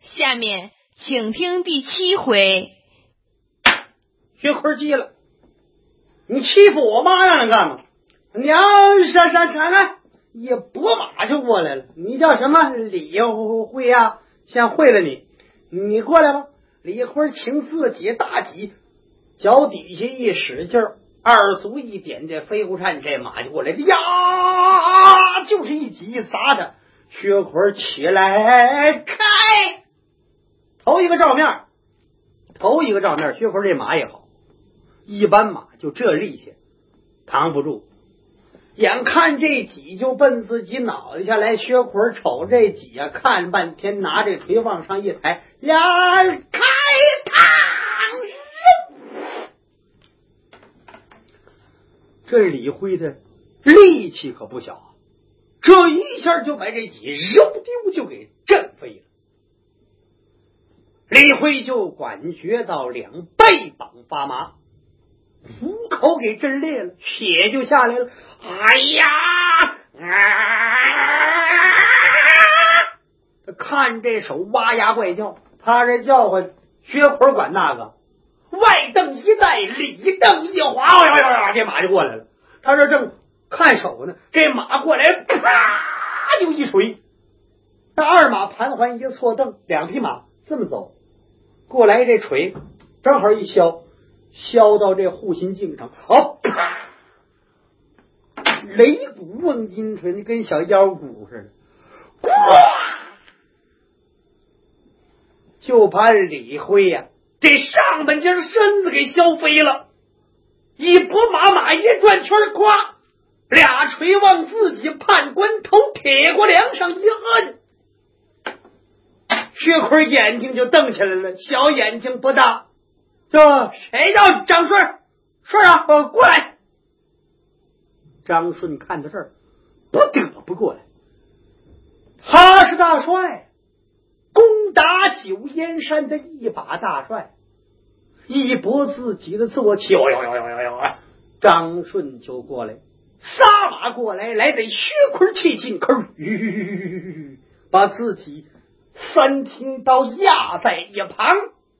下面请听第7回。 薛奎急了，你欺负我妈让人干嘛？娘闪开，一拨马就过来了。你叫什么？李慧呀？先会了你过来吧。李慧请自己大戟，脚底下一使劲儿，二足一点，这飞虎颤这马就过来了呀，就是一戟一砸他。薛奎起来开，头一个照面，薛奎这马也好，一般马就这力气扛不住，眼看这戟就奔自己脑袋下来。薛奎瞅这戟啊，看半天，拿这锤往上一抬，呀，开膛！这李辉的力气可不小啊，这一下就把这戟揉丢就给震飞了。李辉就感觉到两背膀发麻，虎口给震裂了，血就下来了。哎呀！他看这手哇呀怪叫，他这叫唤薛奎管那个外蹬一带，里蹬一滑，这马就过来了。他这正看手呢，这马过来啪就一锤，这二马盘桓一错蹬，两匹马这么走过来，这锤正好一削到这护心镜上，好，擂鼓瓮金锤，跟小腰鼓似的，就把李辉呀这上半截身子给削飞了。一拨马一转圈，咵，俩锤往自己判官头铁过梁上一摁，薛奎眼睛就瞪起来了，小眼睛不大。这谁叫张顺？顺啊，过来！张顺看到这儿，不得不过来。他是大帅，攻打九燕山的一把大帅，一搏自己的坐骑，张顺就过来，撒马过来，来得薛奎气进口，把自己三挺刀压在一旁。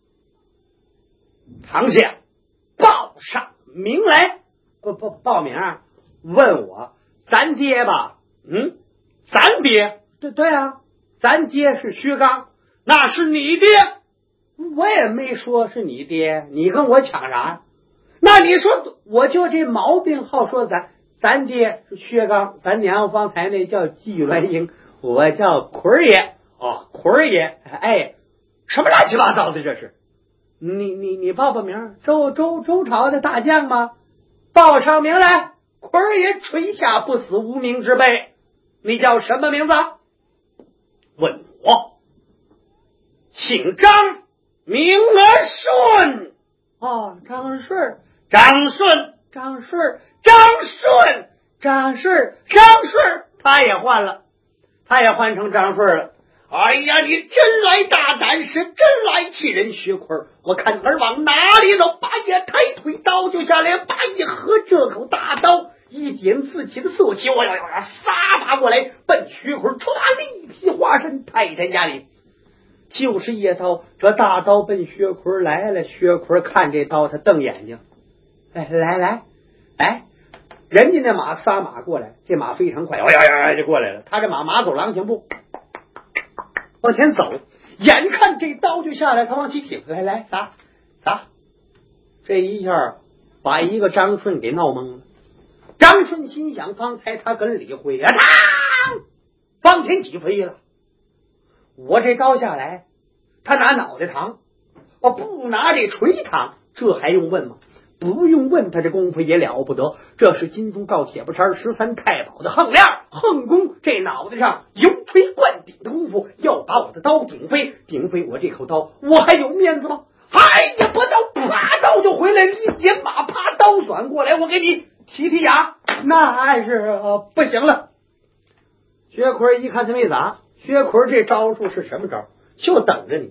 堂下报上名来，报名问我咱爹吧？咱爹？对啊，咱爹是薛刚，那是你爹。我也没说是你爹，你跟我抢啥？那你说我就这毛病好说咱爹是薛刚，咱娘方才那叫季鸾英，我叫奎爷。奎爷，哎，什么乱七八糟的这是？你报名，周朝的大将吗？报上名来。奎爷垂下不死无名之辈，你叫什么名字？问我，姓张，名顺。张顺，他也换了，他也换成张顺了。哎呀，你真来大胆，是真来气人，薛奎！我看儿往哪里走？把也抬腿，刀就下来，把一合这口大刀，一点自己的坐骑，撒马过来，奔薛奎，唰，立劈化身泰山压顶，就是一刀。这大刀奔薛奎来了，薛奎看这刀，他瞪眼睛，来，人家那马撒马过来，这马非常快，就过来了。他这马走狼行步，往前走，眼看这刀就下来，他往起挺，来撒，这一下把一个张顺给闹懵了。张顺心想，方才他跟李辉方天戟飞了，我这刀下来，他拿脑袋扛，不拿这锤扛，这还用问吗？不用问，他这功夫也了不得，这是金钟罩铁布衫13太保的横亮横弓，这脑袋上油锤灌顶的功夫，要把我的刀顶飞我这口刀，我还有面子吗？哎呀，不刀，啪，刀就回来，一剪马，啪，刀转过来，我给你剔牙，那是不行了。薛奎一看他没咋，薛奎这招数是什么招？就等着你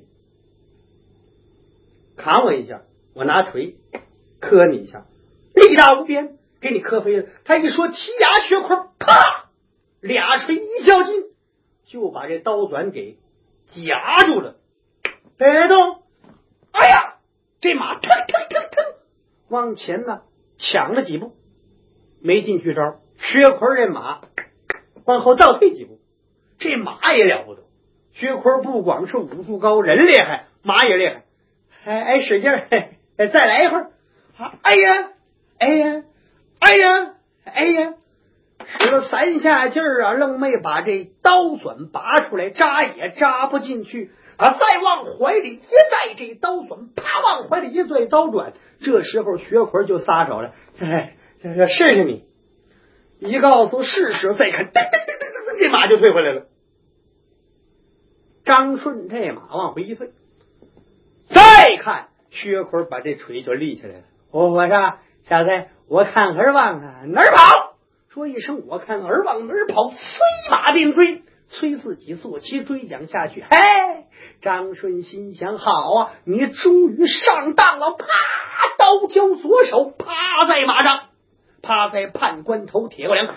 砍我一下，我拿锤磕你一下，力大无边，给你磕飞了。他一说剔牙，薛奎啪，俩锤一较劲，就把这刀转给夹住了。 别动！哎呀，这马腾腾腾腾往前呢抢了几步，没进去招。薛奎这马往后倒退几步，这马也了不得。薛奎不光是武术高，人厉害，马也厉害。哎，使劲儿，再来一会儿。哎呀，哎呀，哎呀，哎呀，使了3下劲儿啊，愣没把这刀栓拔出来，扎也扎不进去啊！再往怀里一带，这刀栓啪往怀里一拽，刀转。这时候薛奎就撒手了，试试你。一告诉试试，再看，这马就退回来了。张顺这马往回一退，再看薛奎把这锤就立起来了。我说小子，我看儿往哪儿跑？说一声，我看儿往哪儿跑？催马并追，催自己坐骑追将下去。嘿，张顺心想：好啊，你终于上当了！啪，刀交左手，趴在马上，趴在判官头铁过梁。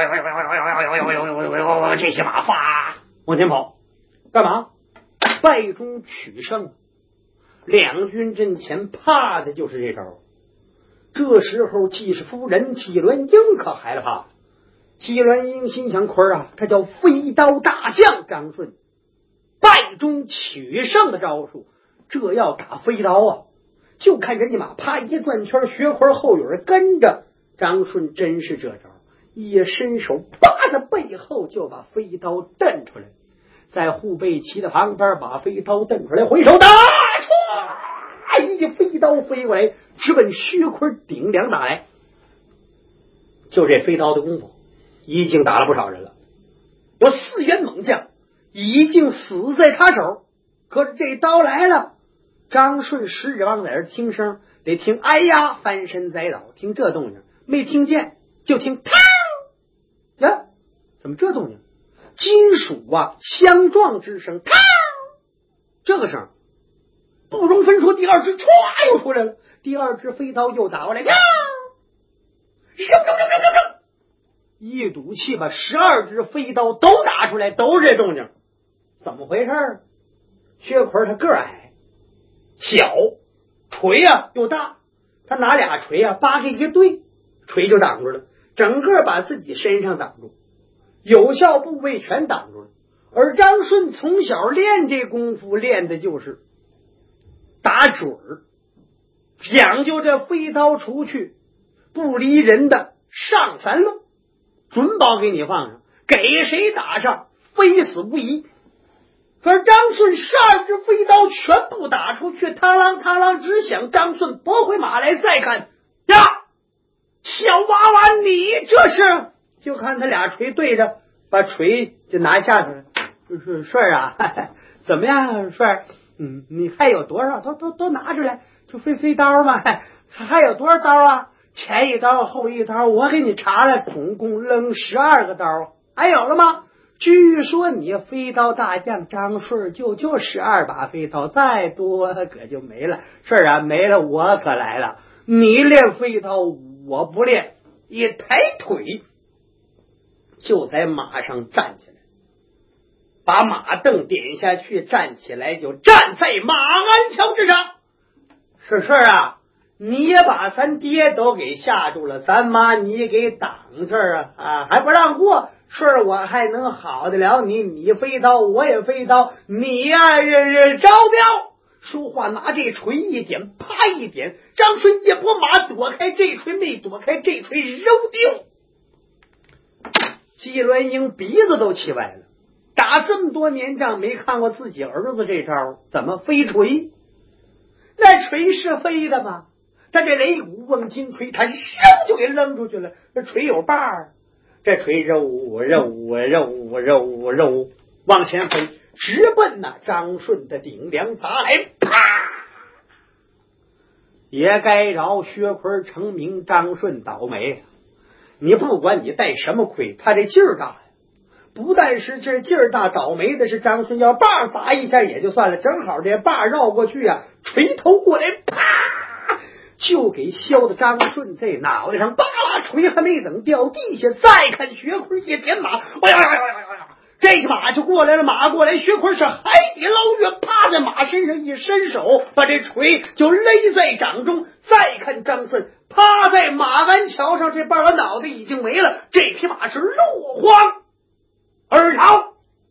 这些马发往前跑，干嘛？败中取胜。两军阵前怕的就是这招。这时候季氏夫人纪鸾英可害了怕了。纪鸾英心想：坤啊，他叫飞刀大将张顺，败中取胜的招数，这要打飞刀啊！就看人家马啪一转圈，薛坤后有人跟着。张顺真是这招，一伸手啪的背后就把飞刀蹬出来，在护背旗的旁边把飞刀蹬出来，回手打唰，一飞刀飞过来，直奔薛坤顶梁打来。就这飞刀的功夫，已经打了不少人了，有4员猛将已经死在他手。可是这刀来了，张顺十指望在这听声，得听哎呀翻身栽倒，听这动静没听见，就听嘡呀，怎么这动静？金属啊相撞之声，嘡，这个声不容分说。第二只歘又出来了，第二只飞刀又打过来，呀，一赌气把12只飞刀都打出来，都是这动静。怎么回事？薛奎他个儿矮小，锤啊又大，他拿俩锤啊扒开一对，锤就挡住了，整个把自己身上挡住，有效部位全挡住了。而张顺从小练这功夫，练的就是打准儿，讲究这飞刀出去不离人的上3路，准保给你放上，给谁打上非死无疑。可是张顺12只飞刀全部打出去，螳螂螳螂只响。张顺拨回马来，再看呀，小娃娃你这是？就看他俩锤对着，把锤就拿下去了。就是顺儿啊，怎么样顺儿？你还有多少？都拿出来，就飞刀嘛，还有多少刀啊？前一刀后一刀，我给你查了，总共扔12个刀，还有了吗？据说你飞刀大将张顺就12把飞刀，再多可就没了。顺儿啊，没了我可来了。你练飞刀，我不练。一抬腿就在马上站起来，把马凳点下去，站起来就站在马鞍桥之上。是啊，你也把咱爹都给吓住了，咱妈你也给挡这儿啊，还不让过。顺儿，我还能好得了你？你飞刀，我也飞刀，你呀招标。说话拿这锤一点，啪一点，张顺一拨马躲开这锤，没躲开这锤，揉丢。纪鸾英鼻子都气歪了，打这么多年仗没看过自己儿子这招，怎么飞锤？那锤是飞的吗？他这擂鼓瓮金锤，他扔就给扔出去了。这锤有把儿，这锤肉往前飞，直奔张顺的顶梁砸来，啪！也该饶薛奎成名，张顺倒霉。你不管你带什么盔，他这劲儿大呀！不但是这劲儿大，倒霉的是张顺要把砸一下也就算了，正好这把绕过去啊，锤头过来，啪！就给削的张顺这脑袋上，锤还没等掉地下，再看薛奎一点马，哎呀！这这个马就过来了，马过来，薛奎是海底捞月，趴在马身上一伸手，把这锤就勒在掌中。再看张顺趴在马鞍桥上，这半个脑袋已经没了，这匹马是落荒而逃。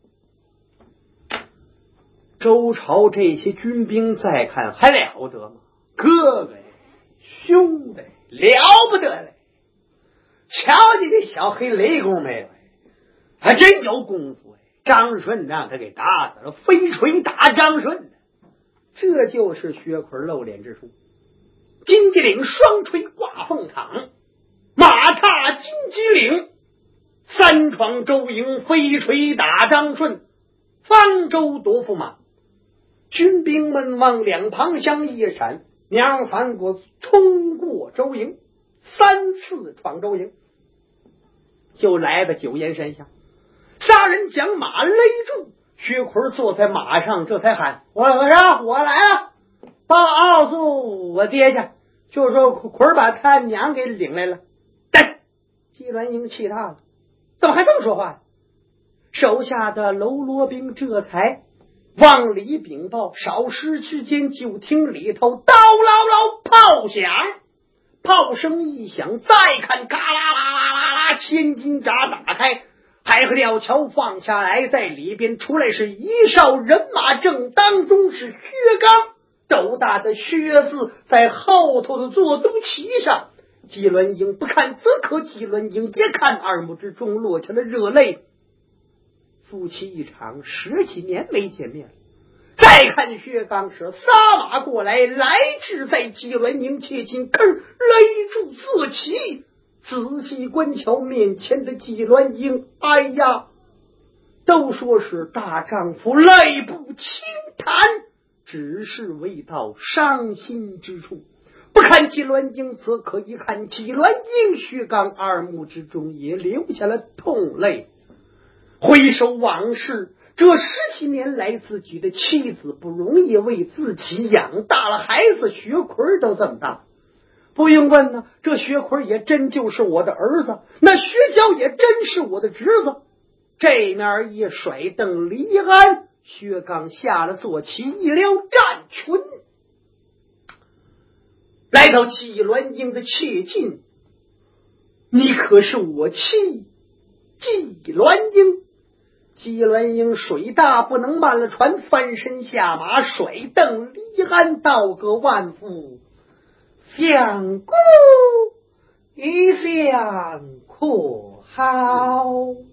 周朝这些军兵再看还了得吗？哥哥兄弟了不得嘞！瞧你这小黑雷公没有？还真有功夫哎！张顺让他给打死了，飞锤打张顺，这就是薛奎露脸之术。金鸡岭双锤挂凤场，马踏金鸡岭，三闯周营，飞锤打张顺，方舟夺驸马。军兵们往两旁相一闪，娘三国冲过周营，三次闯周营，就来到九岩山下。杀人将马勒住，薛奎坐在马上，这才喊：我来了，告诉我爹去，就说奎把他娘给领来了。但纪鸾英气大了，怎么还这么说话呀？手下的喽啰兵这才往里禀报，少时之间就听里头刀唠唠炮响，炮声一响，再看嘎啦啦啦啦啦，千斤闸打开，海河吊桥放下来，在里边出来是一哨人马，正当中是薛刚，斗大的薛字在后头的坐东旗上。纪鸾英不看则可，纪鸾英一看，耳目之中落下了热泪。夫妻一场10几年没见面了。再看薛刚是撒马过来，来至在纪鸾英切近，勒住坐骑，仔细观瞧面前的纪鸾英，哎呀，都说是大丈夫泪不轻弹，只是未到伤心之处。不看纪鸾英则可一看纪鸾英，薛刚耳目之中也流下了痛泪。回首往事，这10几年来自己的妻子不容易，为自己养大了孩子，薛奎都这么大，不用问呢，这薛奎也真就是我的儿子，那薛娇也真是我的侄子。这面一甩蹬离鞍，薛刚下了坐骑，一撩战裙，来到纪鸾英的切近。你可是我妻纪鸾英。纪鸾英水大不能慢了船，翻身下马，甩蹬离鞍，道个万福，相公一向可好？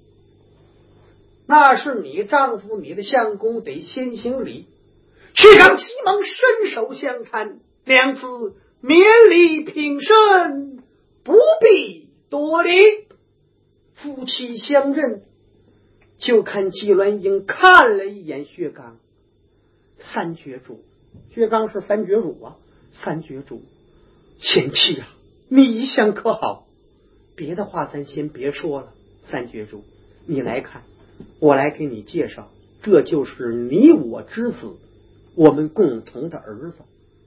那是你丈夫，你的相公得先行礼。薛刚急忙伸手相看，两字免礼平身，不必多礼。夫妻相认，就看纪鸾英看了一眼薛刚，三绝主，薛刚是三绝主啊，三绝主，贤妻啊，你一向可好？别的话咱先别说了，三绝主，你来看，我来给你介绍，这就是你我之子，我们共同的儿子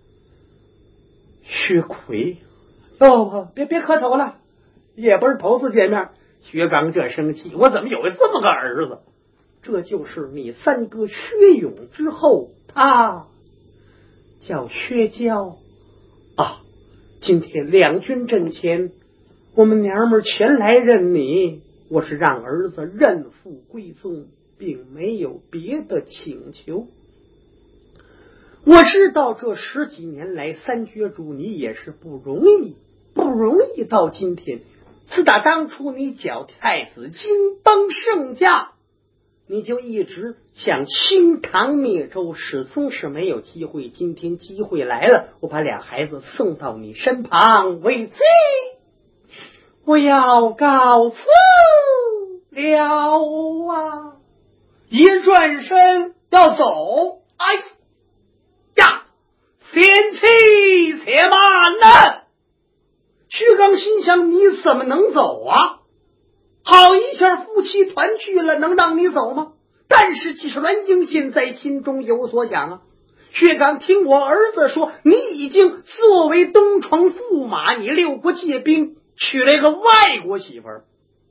薛奎。哦，别磕头了，也不是头次见面。薛刚这生气，我怎么有这么个儿子？这就是你三哥薛勇之后，他叫薛娇啊。今天两军阵前，我们娘们前来认你，我是让儿子认父归宗，并没有别的请求。我知道这10几年来，三绝主你也是不容易到今天。自打当初你剿太子金崩圣驾，你就一直想清唐灭周，始终是没有机会。今天机会来了，我把俩孩子送到你身旁为贼，我要告辞了啊！一转身要走，哎呀，贤妻且慢呐！薛刚心想，你怎么能走啊？好一下夫妻团聚了，能让你走吗？但是纪鸾英现在心中有所想啊。薛刚听我儿子说，你已经作为东床驸马，你6国借兵娶了一个外国媳妇儿，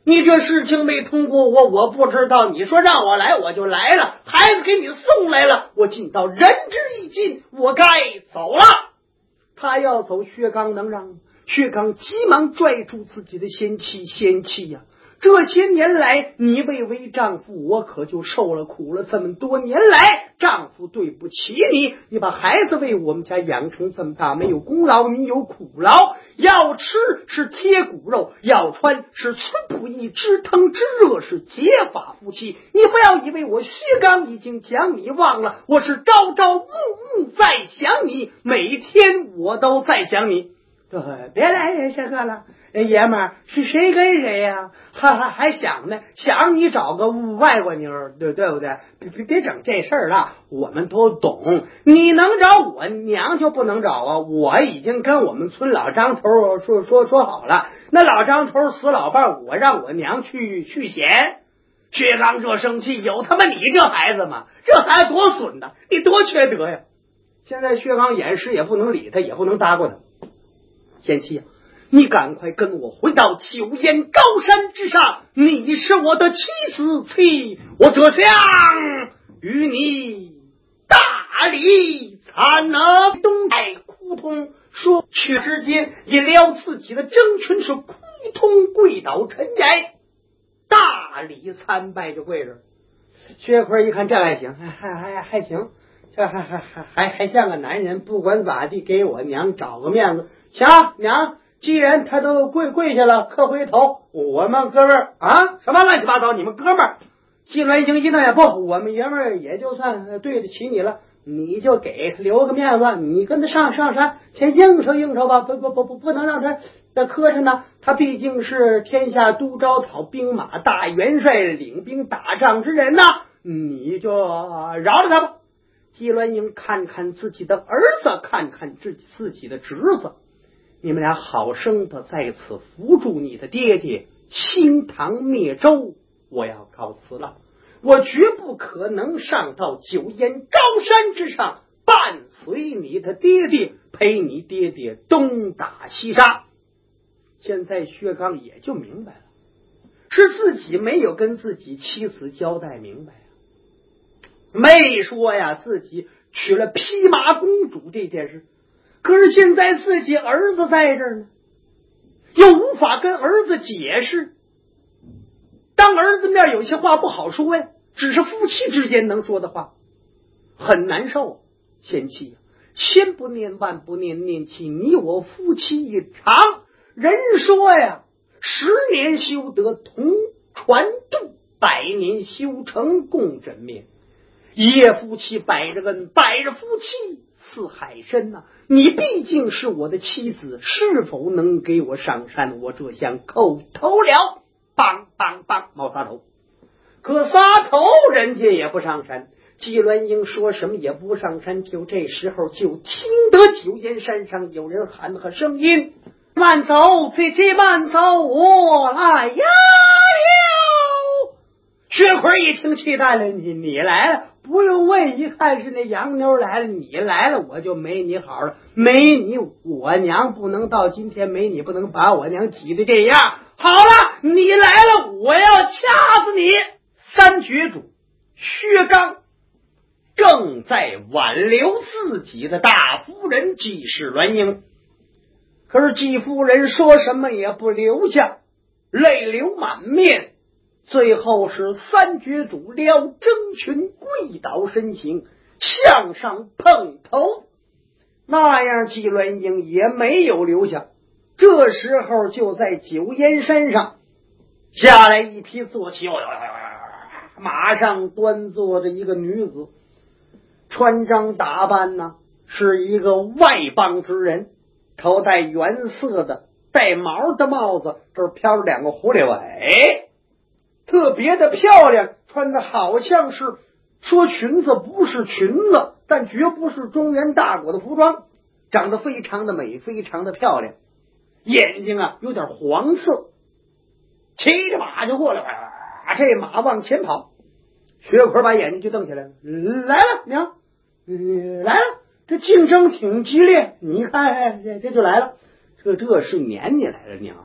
你这事情没通过我不知道，你说让我来我就来了，孩子给你送来了，我尽到仁至义尽，我该走了。他要走，薛刚能让吗？薛刚急忙拽住自己的仙妻，仙妻呀，这些年来你为丈夫，我可就受了苦了。这么多年来，丈夫对不起你，你把孩子为我们家养成这么大，没有功劳你有苦劳，要吃是贴骨肉，要穿是寸不易，知疼知热是结发夫妻。你不要以为我薛刚已经将你忘了，我是朝朝暮暮在想你，每天我都在想你。对，别来这个了，爷们儿是谁跟谁呀？还想呢？想你找个外国妞，对不对？别整这事儿了，我们都懂。你能找我娘就不能找啊！我已经跟我们村老张头说好了，那老张头死老伴，我让我娘去显。薛刚这生气，有他妈你这孩子吗？这孩子多损呐！你多缺德呀！现在薛刚眼识也不能理他，也不能搭过他。贤妻啊，你赶快跟我回到九烟高山之上，你是我的妻子，我这厢与你大礼参能。东海哭通说去之间也撩自己的争群，是哭通跪倒陈崖，大礼参拜就跪着。薛奎一看这还行，还行，这还像个男人，不管咋地给我娘找个面子。行，娘，既然他都跪下了，磕回头，我们哥们儿啊，什么乱七八糟，你们哥们儿。季鸾英一瞪眼，不，我们爷们儿也就算对得起你了，你就给他留个面子，你跟他上山先应酬吧，不能让他磕碜呢。他毕竟是天下都招讨兵马大元帅，领兵打仗之人呐，你就饶了他吧。季鸾英看看自己的儿子，看看自己的侄子，你们俩好生的在此扶助你的爹爹，兴唐灭周，我要告辞了。我绝不可能上到九烟高山之上，伴随你的爹爹，陪你爹爹东打西杀。现在薛刚也就明白了，是自己没有跟自己妻子交代明白，没说呀自己娶了匹马公主这件事。可是现在自己儿子在这儿呢，又无法跟儿子解释，当儿子面有些话不好说呀，只是夫妻之间能说的话，很难受。贤妻，千不念万不念，念起你我夫妻一场。人说呀，10年修得同船渡，100年修成共枕眠。一夜夫妻百日恩，100日夫妻似海深呐。你毕竟是我的妻子，是否能给我上山？我这厢叩头了，梆梆梆，冒撒头。可撒头人家也不上山，季鸾英说什么也不上山。就这时候，就听得九烟山上有人喊和声音：慢走，这慢走，我来呀！薛奎一听气大了，你来了，不用问，一看是那洋妞来了，你来了我就没你好了，没你我娘不能到今天，没你不能把我娘挤得这样。好了，你来了，我要掐死你！三绝主薛刚正在挽留自己的大夫人季氏鸾英，可是季夫人说什么也不留下，泪流满面。最后是三绝主撩征群，跪倒身形，向上碰头，那样季鸾英也没有留下。这时候就在九烟山上下来一匹坐骑，马上端坐着一个女子，穿装打扮呢是一个外邦之人，头戴原色的带毛的帽子，这儿飘着2个狐狸尾，特别的漂亮，穿的好像是说裙子不是裙子，但绝不是中原大国的服装，长得非常的美，非常的漂亮，眼睛啊有点黄色，骑着马就过来，这马往前跑。薛奎把眼睛就瞪起来了，来了娘，来了，这竞争挺激烈，你看这就来了，这是撵你来了娘，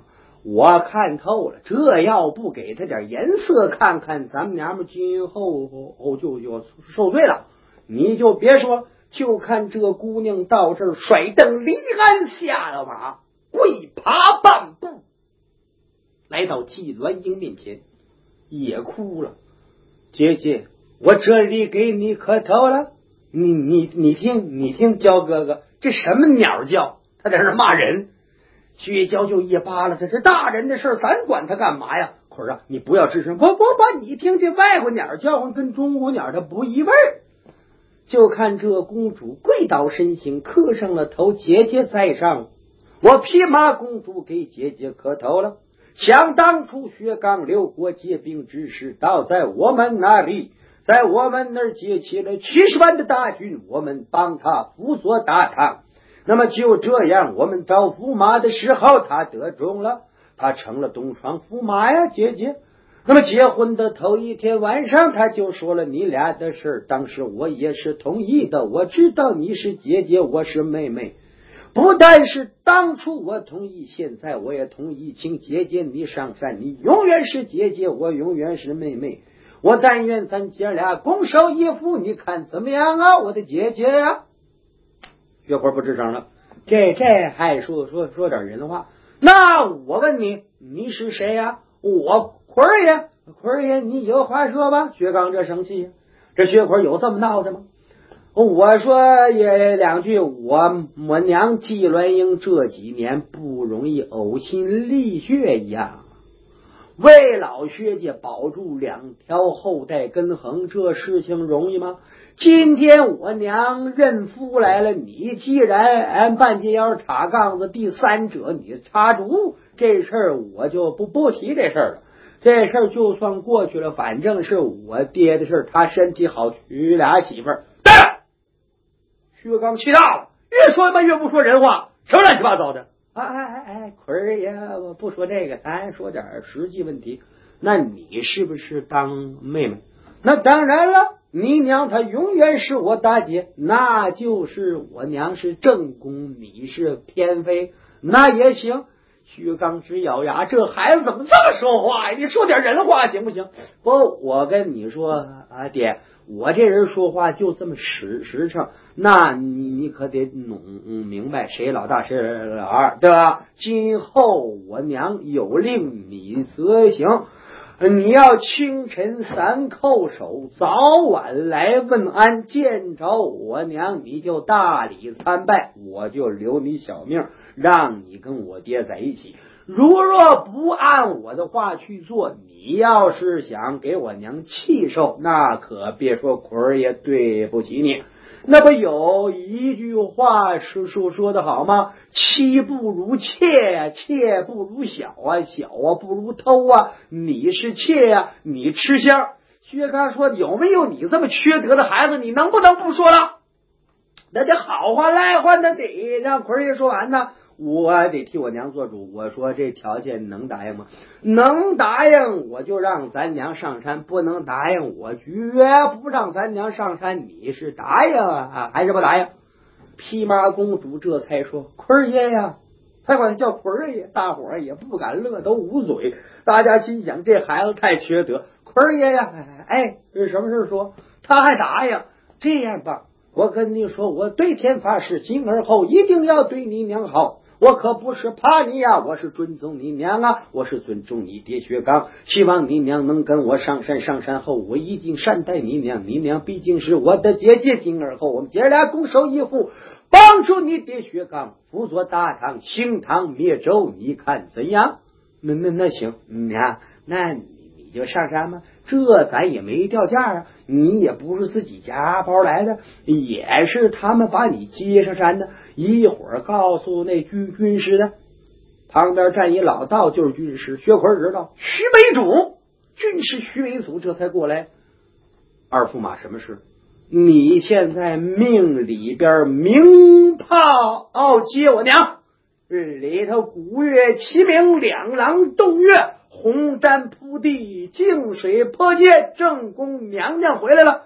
我看透了，这要不给他点颜色看看，咱们娘们今后就受罪了。你就别说，就看这姑娘到这儿甩蹬离鞍下了马，跪爬半步，来到季鸾英面前，也哭了。姐姐，我这里给你磕头了。你听焦哥哥，这什么鸟叫？他在这骂人。薛娇就一扒拉，这是大人的事，咱管他干嘛呀？可是你不要吱声，不，你听这外国鸟叫唤跟中国鸟它不一味儿。就看这公主跪倒身形，磕上了头，姐姐在上，我匹马公主给姐姐磕头了。想当初薛刚刘国结兵之时，倒在我们那里，在我们那儿结起了70万的大军，我们帮他辅佐大唐。那么就这样，我们找驸马的时候，他得中了，他成了东床驸马呀，姐姐。那么结婚的头一天晚上，他就说了你俩的事儿，当时我也是同意的，我知道你是姐姐，我是妹妹。不但是当初我同意，现在我也同意，请姐姐你上山，你永远是姐姐，我永远是妹妹。我但愿咱姐俩拱手一副，你看怎么样啊，我的姐姐呀？薛奎不吱声了，这还说点人话。那我问你，你是谁呀？我奎爷，你有话说吧。薛刚这生气，这薛奎有这么闹的吗？我说也两句，我娘季鸾英这几年不容易，呕心沥血呀，为老薛家保住2条后代根横，这事情容易吗？今天我娘认夫来了，你既然半截腰插杠子，第三者你插足，这事儿我就不提这事儿了。这事儿就算过去了，反正是我爹的事儿，他身体好，娶俩媳妇儿。对，薛刚气大了，越说嘛越不说人话，什么乱七八糟的。奎儿爷，我不说这个，咱说点实际问题。那你是不是当妹妹？那当然了，你娘她永远是我大姐，那就是我娘是正宫，你是偏妃，那也行。薛刚直咬牙，这孩子怎么这么说话呀？你说点人话行不行？不，我跟你说爹，我这人说话就这么实诚，那你可得弄明白谁老大谁老二，对吧？今后我娘有令你则行，你要清晨3叩首，早晚来问安，见着我娘你就大礼参拜，我就留你小命，让你跟我爹在一起。如若不按我的话去做，你要是想给我娘气受，那可别说奎儿爷对不起你。那不有一句话说的好吗？妻不如妾呀，妾不如小啊，小啊不如偷啊。你是妾呀，你吃香。薛刚说，有没有你这么缺德的孩子？你能不能不说了？那得好话赖话，那得让奎儿爷说完呢。我得替我娘做主，我说这条件能答应吗？能答应我就让咱娘上山，不能答应我绝不让咱娘上山。你是答应啊还是不答应？匹马公主这才说，奎儿爷呀，才管他叫奎儿爷，大伙儿也不敢乐，都捂嘴。大家心想这孩子太缺德，奎儿爷呀，这什么事说？他还答应。这样吧，我跟你说，我对天发誓，今而后一定要对你娘好。我可不是怕你呀，我是尊重你娘啊，我是尊重你爹薛刚，希望你娘能跟我上山。上山后我一定善待你娘，你娘毕竟是我的姐姐，今而后我们姐俩拱手一副，帮助你爹薛刚辅佐大唐，兴唐灭周，你看怎样？那行，娘，那你就上山吧，这咱也没掉价啊，你也不是自己家包来的，也是他们把你接上山的。一会儿告诉那军师的，旁边站一老道，就是军师。薛奎知道徐为主，军师徐为祖这才过来。二驸马，什么事？你现在命里边鸣炮接我娘，里头鼓乐齐鸣，两廊动乐，红毡铺地，净水泼街，正宫娘娘回来了。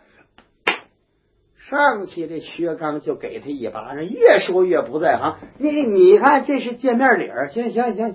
上去这薛刚就给他一巴掌，越说越不在行。你看这是见面礼儿，行，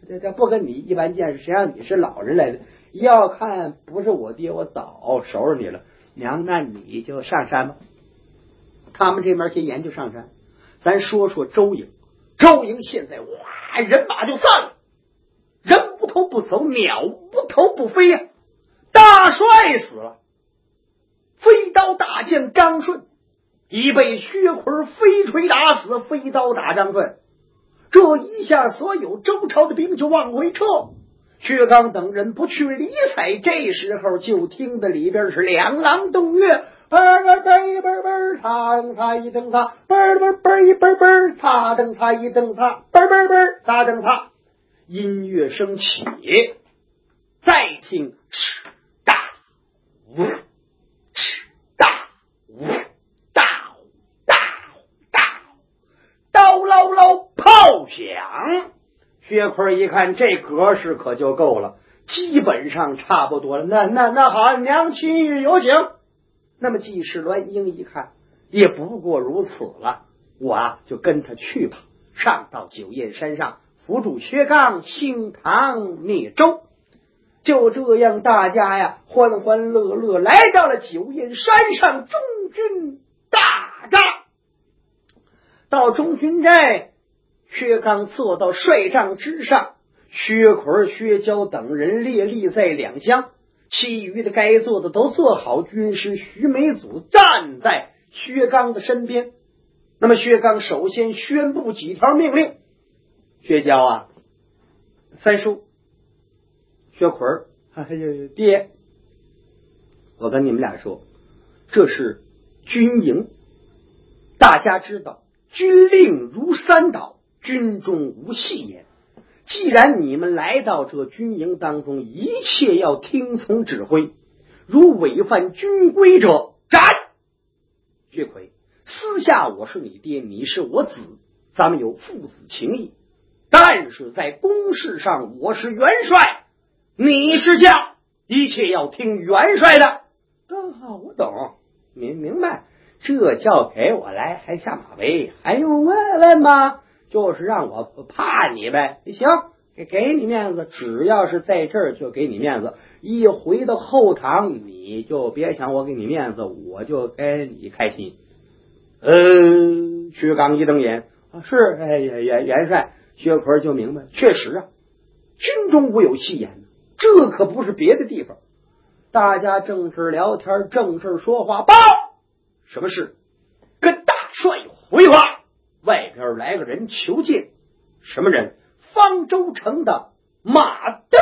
这不跟你一般见识，谁让你是老人来的？要看不是我爹，我早收拾你了。娘，那你就上山吧。他们这边先研究上山。咱说说周营。周营现在哇，人马就散了，人无头不走，鸟无头不飞呀。大帅死了，飞刀大将张顺已被薛奎飞锤打死，飞刀打张顺。这一下，所有周朝的兵就往回撤。薛刚等人不去理睬，这时候就听得里边是两郎动乐，嘣嘣嘣嘣嘣，擦噔擦一噔擦，嘣嘣嘣一嘣嘣，擦噔擦一噔擦，嘣嘣嘣，擦噔擦。音乐声起，再听哧大呜，哧大呜，大大大，刀唠唠炮响。薛奎一看这格式可就够了，基本上差不多了。那好，娘亲有请。那么季氏栾英一看也不过如此了，我就跟他去吧。上到九堰山上扶住薛刚，兴唐灭周。就这样，大家呀欢欢乐乐来到了九堰山上，中军大战。到中军寨，薛刚坐到帅帐之上，薛奎、薛娇等人列立在两厢，其余的该做的都做好。军师徐美祖站在薛刚的身边。那么薛刚首先宣布几条命令。薛娇啊，三叔，薛奎，爹，我跟你们俩说，这是军营，大家知道军令如山倒，军中无戏言。既然你们来到这军营当中，一切要听从指挥，如违反军规者斩。薛奎，私下我是你爹，你是我子，咱们有父子情谊，但是在公事上我是元帅，你是将，一切要听元帅的。我懂，明白，这叫给我来还下马威，还用问问吗？就是让我怕你呗。行，给你面子，只要是在这儿就给你面子。一回到后堂，你就别想我给你面子，我就该你开心。薛刚一瞪眼，是元帅。薛奎就明白，确实啊，军中无有戏言，这可不是别的地方。大家正式聊天，正式说话。报什么事？跟大帅回话。外边来个人求见。什么人？方舟城的马登。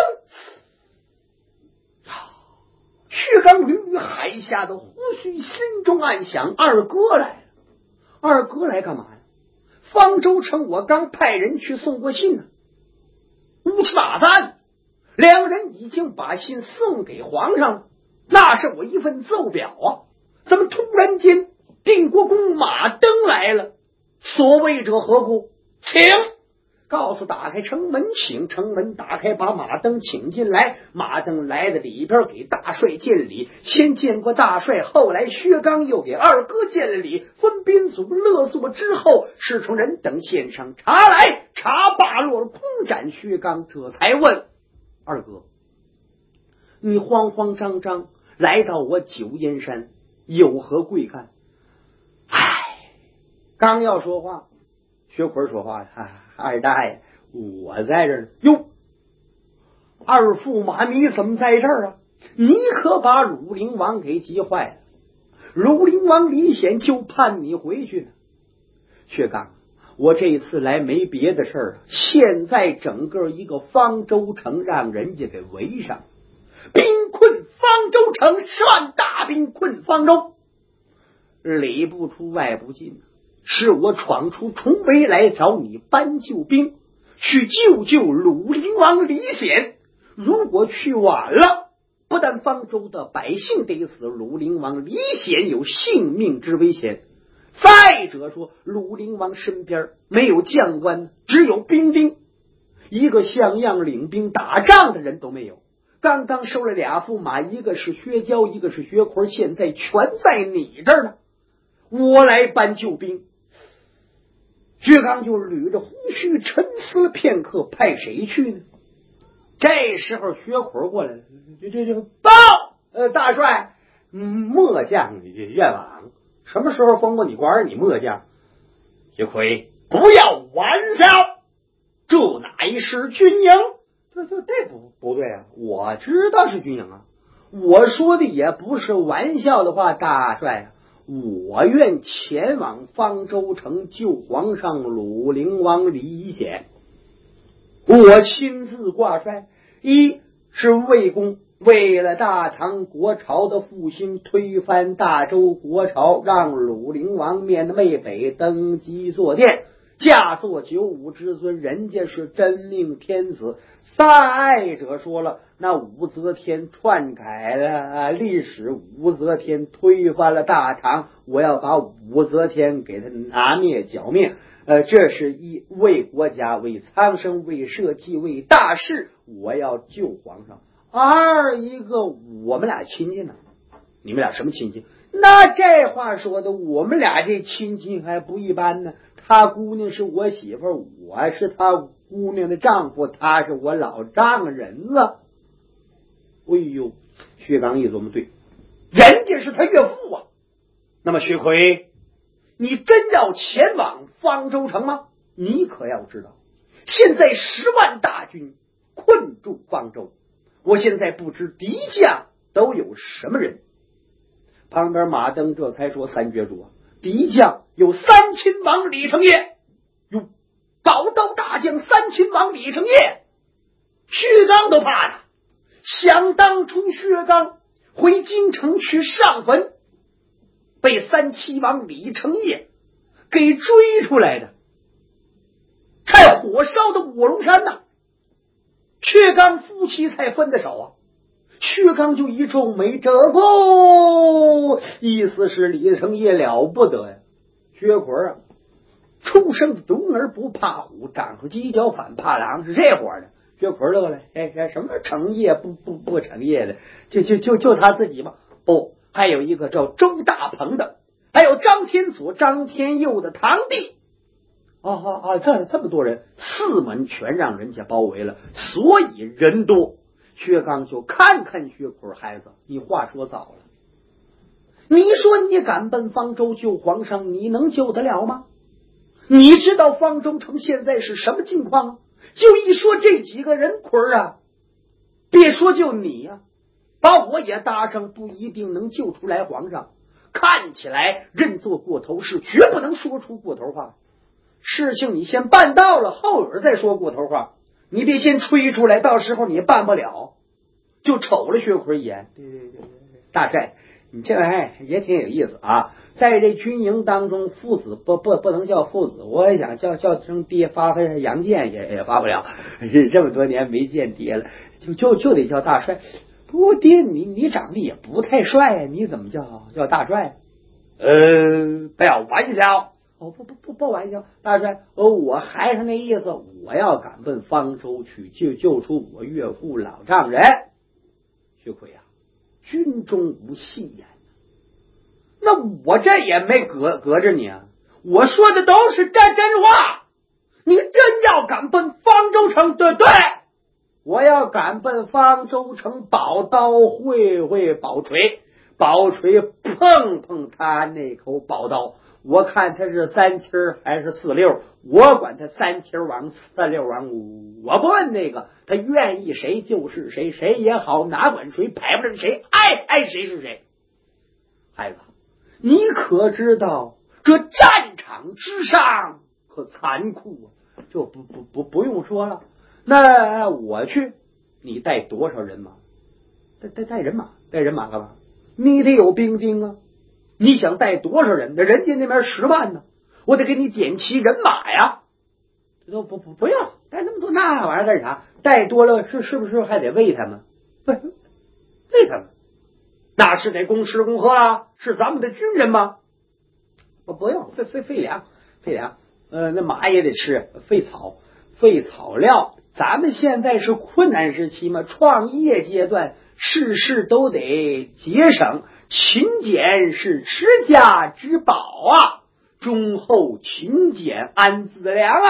薛刚捋捋海下的胡须，心中暗想：二哥来了。二哥来干嘛呀？方舟城我刚派人去送过信呢。乌七八蛋，两人已经把信送给皇上了，那是我一份奏表啊！怎么突然间定国公马登来了？所谓者何故？请告诉打开城门，请城门打开，把马登请进来。马登来的里边给大帅见礼，先见过大帅，后来薛刚又给二哥见了礼，分宾足乐坐之后，侍从人等献上茶来，茶罢落了，空斩。薛刚这才问二哥，你慌慌张张来到我九堰山，有何贵干？刚要说话，薛奎说话了，二大爷，我在这儿。哟，二驸马你怎么在这儿啊？你可把鲁陵王给急坏了，鲁陵王李显就盼你回去呢。薛刚，我这次来没别的事儿，现在整个一个方舟城让人家给围上，兵困方舟城，10万大兵困方舟，里不出外不进，是我闯出重围来找你搬救兵，去救鲁陵王李显。如果去晚了，不但方舟的百姓得死，鲁陵王李显有性命之危险。再者说，鲁陵王身边没有将官，只有兵丁，一个像样领兵打仗的人都没有。刚刚收了俩驸马，一个是薛娇，一个是薛奎，现在全在你这儿呢，我来搬救兵。薛刚就捋着胡须沉思了片刻，派谁去呢？ 这时候薛奎过来了，就报，大帅，末将愿往。什么时候封过你官你末将？薛奎，不要玩笑，这乃是军营。这不对啊，我知道是军营啊，我说的也不是玩笑的话，大帅啊，我愿前往方舟城救皇上鲁陵王李显，我亲自挂帅，一是魏公为了大唐国朝的复兴，推翻大周国朝，让鲁陵王面的妹北登基坐殿，驾作95之尊，人家是真命天子。再者说了，那武则天篡改了历史，武则天推翻了大唐，我要把武则天给他拿灭剿灭。这是一为国家，为苍生，为社稷，为大事，我要救皇上。二一个，我们俩亲戚呢，你们俩什么亲戚？那这话说的，我们俩这亲戚还不一般呢。他姑娘是我媳妇，我是他姑娘的丈夫，他是我老丈人了。哎呦，薛刚一琢磨，对，人家是他岳父啊。那么薛奎，你真要前往方舟城吗？你可要知道，现在10万大军困住方舟，我现在不知敌将都有什么人。旁边马登这才说，三绝主啊，敌将有三秦王李成业，哟，宝刀大将三秦王李成业，薛刚都怕他。想当初薛刚回京城去上坟，被三齐王李成业给追出来的，在火烧的卧龙山呐，薛刚夫妻才分的手啊。薛刚就一皱眉，这个意思是李成业了不得呀。薛奎啊，出生勇而不怕虎，长出犄角反怕狼，是这伙的。薛奎乐了，什么成业不成业的，就他自己吗？不，还有一个叫周大鹏的，还有张天佐、张天佑的堂弟。这么多人，四门全让人家包围了，所以人多。薛刚就看看薛奎，孩子，你话说早了。你说你敢奔方舟救皇上，你能救得了吗？你知道方舟城现在是什么境况吗？就一说这几个人奎啊，别说就你啊，把我也搭上，不一定能救出来皇上。看起来人做过头事，绝不能说出过头话。事情你先办到了，后边再说过头话。你别先吹出来，到时候你办不了。就瞅了薛奎一眼，对，大帅，你这也挺有意思啊。在这军营当中，父子不能叫父子，我也想叫声爹，发挥杨健也发不了。这么多年没见爹了，就得叫大帅。不过爹，你长得也不太帅，你怎么叫大帅？不要玩笑。不玩笑，大帅，我还是那意思，我要赶奔方舟去救出我岳父老丈人。薛奎啊，军中无戏言，那我这也没隔着你啊，我说的都是真话。你真要赶奔方舟城，对，我要赶奔方舟城，宝刀会宝锤，宝锤碰他那口宝刀，我看他是3七还是4六，我管他3七王4六王，我不问那个，他愿意谁就是谁，谁也好，哪管谁，排不着谁，爱谁是谁。孩子，你可知道这战场之上可残酷啊？就不用说了。那我去，你带多少人马？带人马干嘛？你得有兵丁啊。你想带多少人呢？人家那边10万呢，我得给你点齐人马呀。都不要带那么多，那玩意儿干啥？带多了是不是还得喂他们？喂他们，那是得公吃公喝了，是咱们的军人吗？不用，费粮。那马也得吃废草料。咱们现在是困难时期嘛，创业阶段，事都得节省，勤俭是持家之宝啊，忠厚勤俭安资粮啊。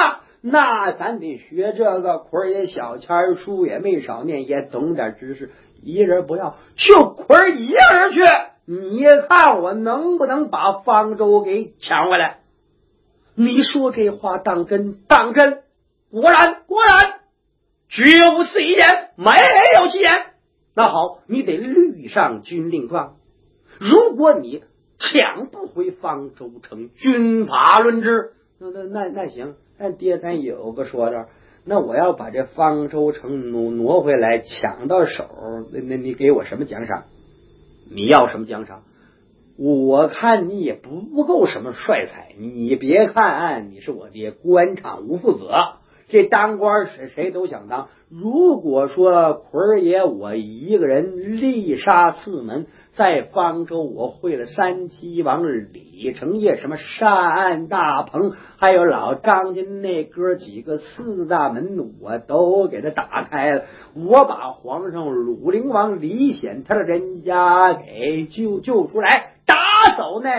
那咱得学这个，坤儿也小钱，书也没少念，也懂点知识，一人不要，就坤儿一人去，你看我能不能把方舟给抢回来？你说这话当真？当真？果然，绝无此一言，没有其言。那好，你得律上军令状。如果你抢不回方舟城，军法论之。那行，但爹咱有个说道，那我要把这方舟城挪回来，抢到手，那你给我什么奖赏？你要什么奖赏？我看你也不够什么帅才，你别看你是我爹，官场无父子，这当官谁都想当。如果说坤儿爷我一个人力杀四门，在方舟我会了三七王、李成业、什么上岸大鹏，还有老张家那哥几个四大门，我都给他打开了。我把皇上鲁陵王李显他的人家给救出来，打走那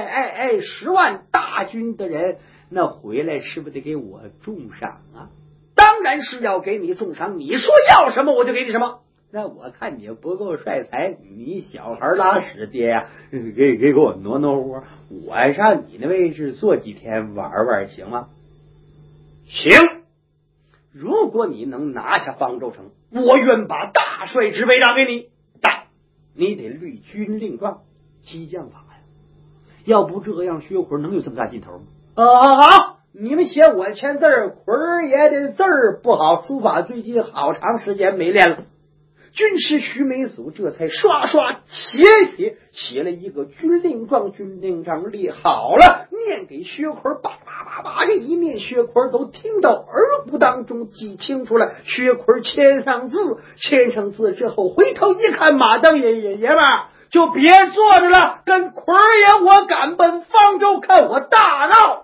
10万大军的人，那回来是不是得给我重赏啊？当然是要给你重赏，你说要什么我就给你什么。那我看你不够帅才，你小孩拉屎，爹呀，给我挪窝，我上你那位置坐几天玩玩，行吗？行，如果你能拿下方舟城，我愿把大帅之位让给你，但你得律军令状，激将法呀，要不这样薛奎能有这么大劲头吗？好，你们写我签字儿，奎儿爷的字儿不好，书法最近好长时间没练了。军师徐美祖这才刷刷写了一个军令状，立好了，念给薛奎，叭这一念，薛奎都听到耳骨当中，记清楚了。薛奎签上字之后，回头一看，马当爷们儿就别坐着了，跟奎儿爷我赶奔方舟，看我大闹